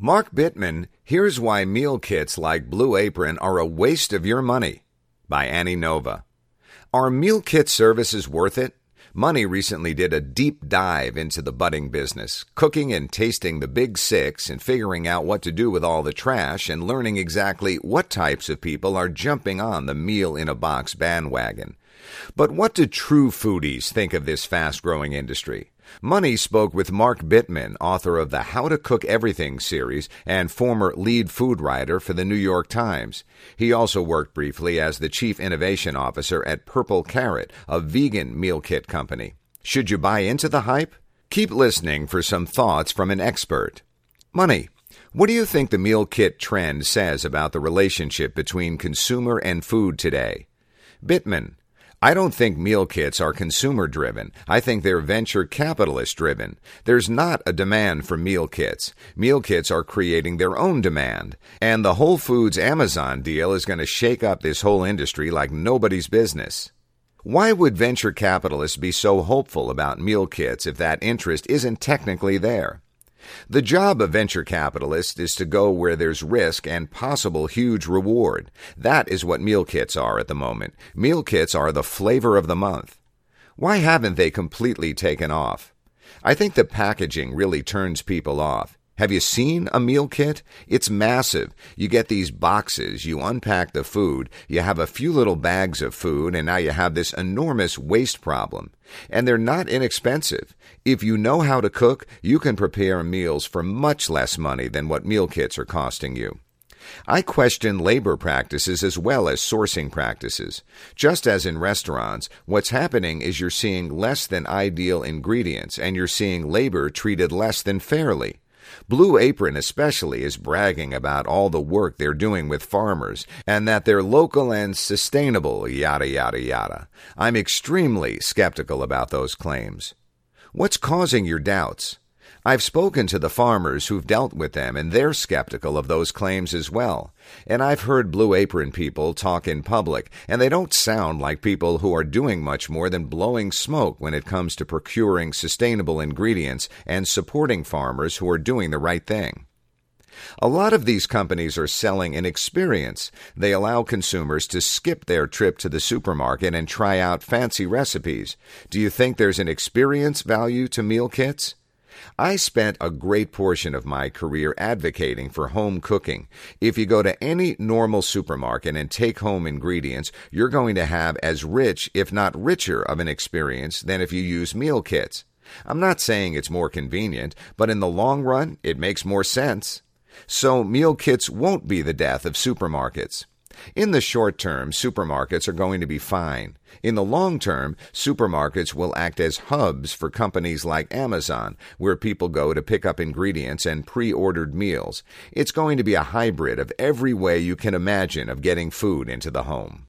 Mark Bittman, Here's Why Meal Kits Like Blue Apron Are a Waste of Your Money, by Annie Nova. Are meal kit services worth it? Money recently did a deep dive into the budding business, cooking and tasting the big six and figuring out what to do with all the trash and learning exactly what types of people are jumping on the meal-in-a-box bandwagon. But what do true foodies think of this fast-growing industry? Money spoke with Mark Bittman, author of the How to Cook Everything series and former lead food writer for the New York Times. He also worked briefly as the chief innovation officer at Purple Carrot, a vegan meal kit company. Should you buy into the hype? Keep listening for some thoughts from an expert. Money. What do you think the meal kit trend says about the relationship between consumer and food today? Bittman. I don't think meal kits are consumer-driven. I think they're venture capitalist-driven. There's not a demand for meal kits. Meal kits are creating their own demand. And the Whole Foods Amazon deal is going to shake up this whole industry like nobody's business. Why would venture capitalists be so hopeful about meal kits if that interest isn't technically there? The job of venture capitalists is to go where there's risk and possible huge reward. That is what meal kits are at the moment. Meal kits are the flavor of the month. Why haven't they completely taken off? I think the packaging really turns people off. Have you seen a meal kit? It's massive. You get these boxes, you unpack the food, you have a few little bags of food, and now you have this enormous waste problem. And they're not inexpensive. If you know how to cook, you can prepare meals for much less money than what meal kits are costing you. I question labor practices as well as sourcing practices. Just as in restaurants, what's happening is you're seeing less than ideal ingredients, and you're seeing labor treated less than fairly. Blue Apron especially is bragging about all the work they're doing with farmers and that they're local and sustainable, yada, yada, yada. I'm extremely skeptical about those claims. What's causing your doubts? I've spoken to the farmers who've dealt with them, and they're skeptical of those claims as well. And I've heard Blue Apron people talk in public, and they don't sound like people who are doing much more than blowing smoke when it comes to procuring sustainable ingredients and supporting farmers who are doing the right thing. A lot of these companies are selling an experience. They allow consumers to skip their trip to the supermarket and try out fancy recipes. Do you think there's an experience value to meal kits? I spent a great portion of my career advocating for home cooking. If you go to any normal supermarket and take home ingredients, you're going to have as rich, if not richer, of an experience than if you use meal kits. I'm not saying it's more convenient, but in the long run, it makes more sense. So meal kits won't be the death of supermarkets. In the short term, supermarkets are going to be fine. In the long term, supermarkets will act as hubs for companies like Amazon, where people go to pick up ingredients and pre-ordered meals. It's going to be a hybrid of every way you can imagine of getting food into the home.